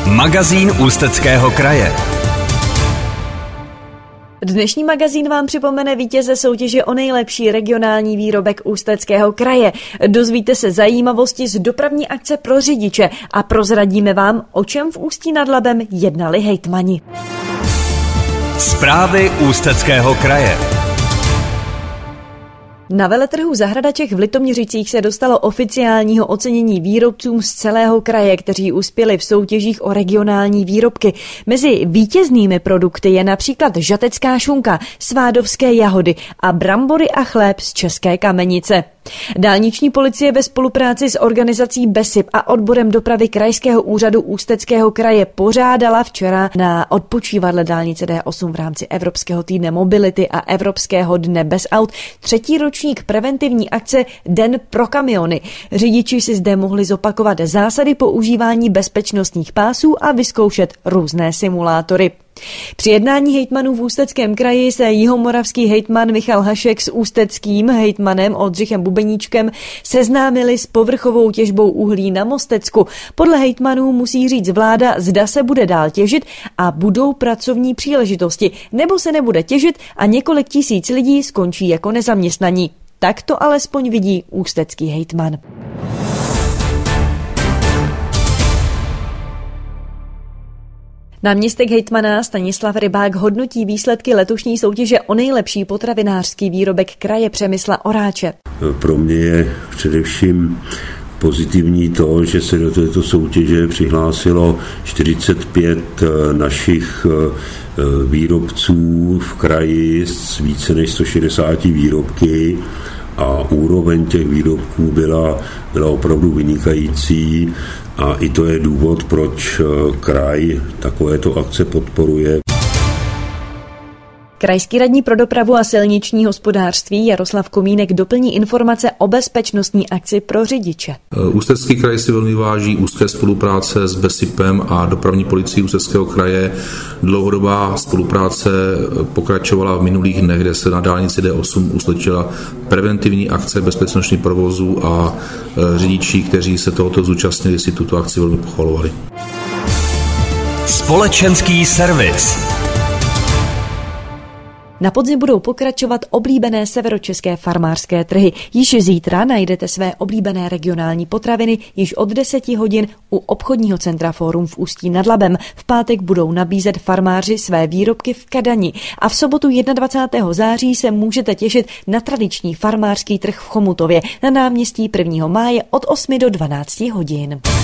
Magazín Ústeckého kraje. Dnešní magazín vám připomene vítěze soutěže o nejlepší regionální výrobek Ústeckého kraje. Dozvíte se zajímavosti z dopravní akce pro řidiče a prozradíme vám, o čem v Ústí nad Labem jednali hejtmani. Zprávy Ústeckého kraje. Na veletrhu Zahradaček v Litoměřicích se dostalo oficiálního ocenění výrobcům z celého kraje, kteří uspěli v soutěžích o regionální výrobky. Mezi vítěznými produkty je například žatecká šunka, svádovské jahody a brambory a chléb z České Kamenice. Dálniční policie ve spolupráci s organizací BESIP a odborem dopravy Krajského úřadu Ústeckého kraje pořádala včera na odpočívadle dálnice D8 v rámci Evropského týdne mobility a Evropského dne bez aut třetí ročník preventivní akce Den pro kamiony. Řidiči si zde mohli zopakovat zásady používání bezpečnostních pásů a vyzkoušet různé simulátory. Při jednání hejtmanů v Ústeckém kraji se jihomoravský hejtman Michal Hašek s ústeckým hejtmanem Oldřichem Bubeníčkem seznámili s povrchovou těžbou uhlí na Mostecku. Podle hejtmanů musí říct vláda, zda se bude dál těžit a budou pracovní příležitosti, nebo se nebude těžit a několik tisíc lidí skončí jako nezaměstnaní. Tak to alespoň vidí ústecký hejtman. Náměstek hejtmana Stanislav Rybák hodnotí výsledky letošní soutěže o nejlepší potravinářský výrobek kraje Přemysla Oráče. Pro mě je především pozitivní to, že se do této soutěže přihlásilo 45 našich výrobců v kraji s více než 160 výrobky a úroveň těch výrobků byla opravdu vynikající. A i to je důvod, proč kraj takovéto akce podporuje. Krajský radní pro dopravu a silniční hospodářství Jaroslav Komínek doplní informace o bezpečnostní akci pro řidiče. Ústecký kraj si velmi váží úzké spolupráce s BESIPem a dopravní policií Ústeckého kraje. Dlouhodobá spolupráce pokračovala v minulých dnech, kde se na dálnici D8 uskutečnila preventivní akce bezpečnostních provozů a řidiči, kteří se tohoto zúčastnili, si tuto akci velmi pochvalovali. Společenský servis. Na podzim budou pokračovat oblíbené severočeské farmářské trhy. Již zítra najdete své oblíbené regionální potraviny již od 10 hodin u obchodního centra Fórum v Ústí nad Labem. V pátek budou nabízet farmáři své výrobky v Kadani a v sobotu 21. září se můžete těšit na tradiční farmářský trh v Chomutově na náměstí 1. máje od 8 do 12 hodin.